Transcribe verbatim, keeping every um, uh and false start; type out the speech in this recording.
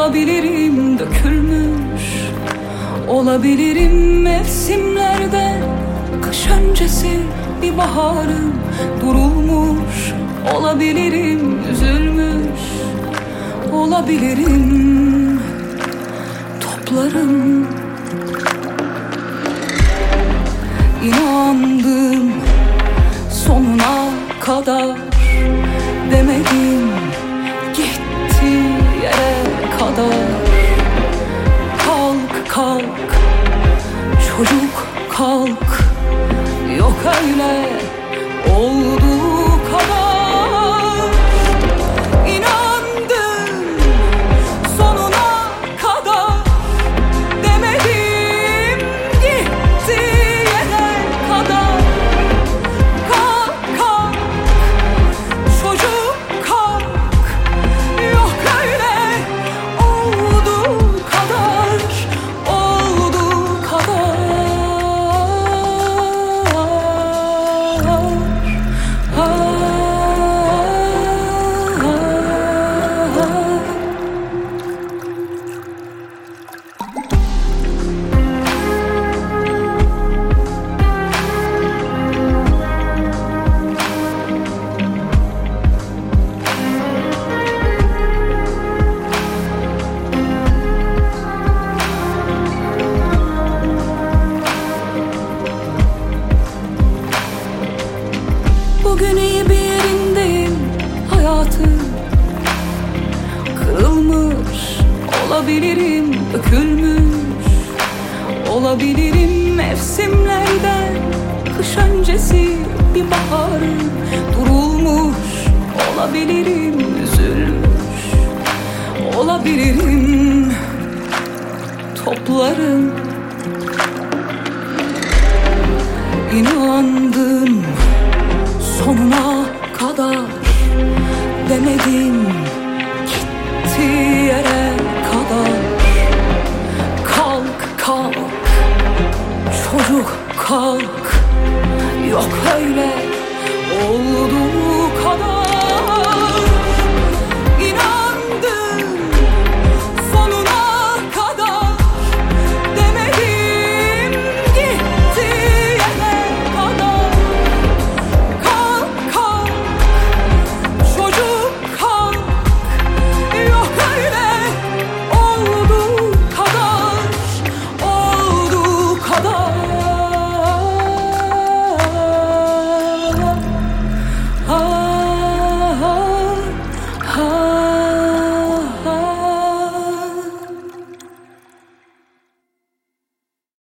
Olabilirim dökülmüş, olabilirim mevsimlerde kış öncesi bir baharım durulmuş. Olabilirim üzülmüş, olabilirim toplarım. İnandım sonuna kadar, demedim gitti yere kadar. Kalk kalk çocuk kalk, yok öyle olduğu kadar. İnandım sonuna kadar, demedim gitti yere kadar. Kalk kalk çocuk kalk, yok öyle olduğu kadar, olduğu kadar. Bugün iyi bir yerindeyim hayatım. Kırılmış olabilirim, dökülmüş olabilirim mevsimlerden kış öncesi bir baharım durulmuş. Olabilirim üzülmüş, olabilirim toplarım. İnandım sonuna kadar, demedim gitti yere kadar. Kalk kalk çocuk kalk,